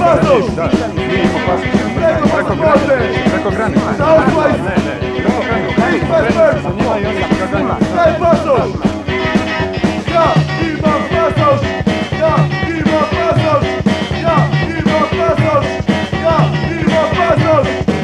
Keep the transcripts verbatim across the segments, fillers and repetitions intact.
pasoš! Preko granice! Preko granice. Ausweis! Ne, ne. Preko granice. Pasport! Sa njima i oni su ga granice. Daj pasoš! Ja imam pasoš! Ja imam pasoš! Ja imam pasoš! Ja imam pasoš!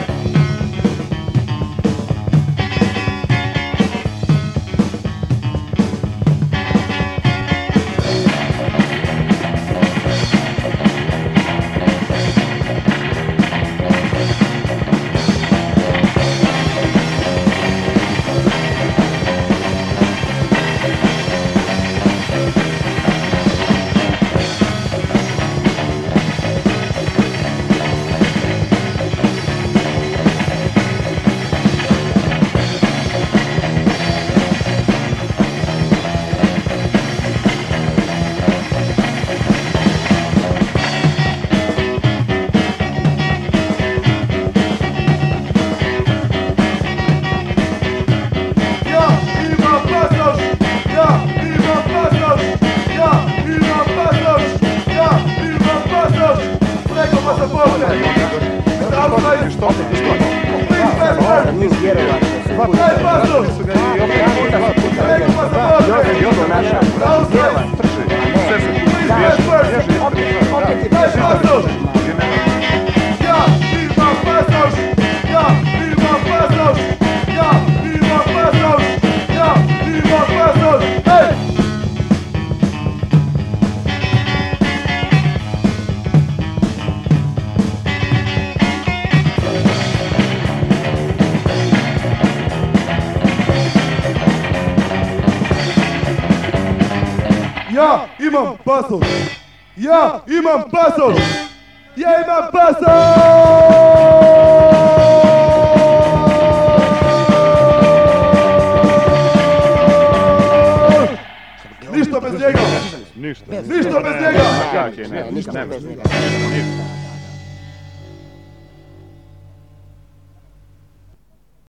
Ja imam pasoš! Ja imam pasoš! Ja imam pasoš! Ništa bez njega! Ništa. Ništa bez njega! Ništa bez njega.